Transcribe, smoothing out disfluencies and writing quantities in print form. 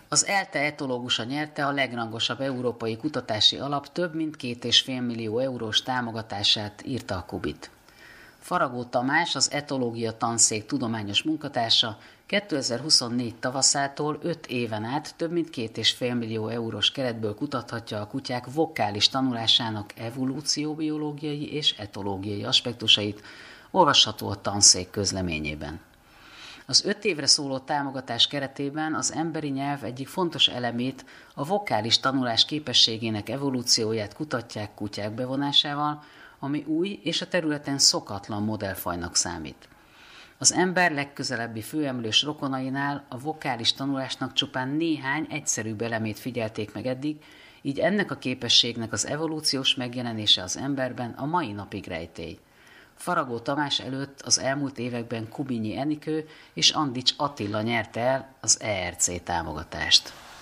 Az ELTE etológusa nyerte a legrangosabb európai kutatási alap több mint 2,5 millió eurós támogatását, írta a Kubit. Faragó Tamás, az etológia tanszék tudományos munkatársa 2024 tavaszától 5 éven át több mint 2,5 millió eurós keretből kutathatja a kutyák vokális tanulásának evolúcióbiológiai és etológiai aspektusait, olvasható a tanszék közleményében. Az 5 évre szóló támogatás keretében az emberi nyelv egyik fontos elemét, a vokális tanulás képességének evolúcióját kutatják kutyák bevonásával, ami új és a területen szokatlan modellfajnak számít. Az ember legközelebbi főemlős rokonainál a vokális tanulásnak csupán néhány egyszerűbb elemét figyelték meg eddig, így ennek a képességnek az evolúciós megjelenése az emberben a mai napig rejtély. Faragó Tamás előtt az elmúlt években Kubinyi Enikő és Andics Attila nyerte el az ERC támogatást.